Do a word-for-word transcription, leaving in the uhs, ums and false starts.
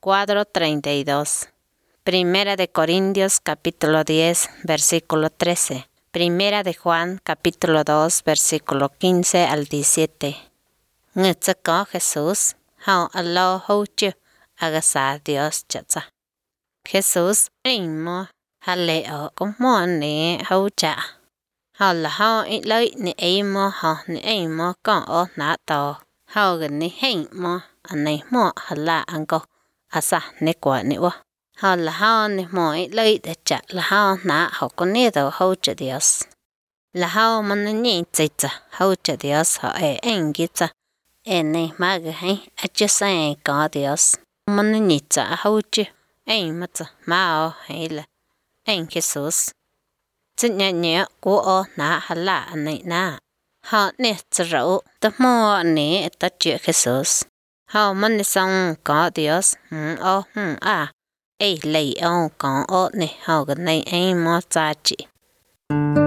cuatro treinta y dos. Primera de Corintios capítulo diez, versículo trece. Primera de Juan capítulo dos, versículo quince al diecisiete. Ngự cha có Jesus, hao alo hou chưa, agasa Dios chatsa. Jesus in mo, hale o cũng mo nè hou cha. Hao là hao ít lợi nè ấy mo hao nè ấy mo con o nã tàu. Hao gần nè hình mo, anh này mo hala anh cô, asa nè quả nè wa. Hao là hao nè mo ít lợi để cha là hao nã hao có nè tàu hou cha Dios. Là hao mà nè nhị chạy cha hou cha Dios hao e anh ghi cha. E nè mà ghi hay, a chứ sang có Dios. Mà nè nhị cha hou cha, anh mà cha mà o hay là anh Jesus. Chứ nhẹ nhẹ của ô nã hala anh này nã. Họ nè cha rau, ta mò nè ta chữa Jesus. Họ mà nè xong có Dios, hừm ô hừm à. Ê lấy ô có ô nè, họ gần này anh mò cha chị.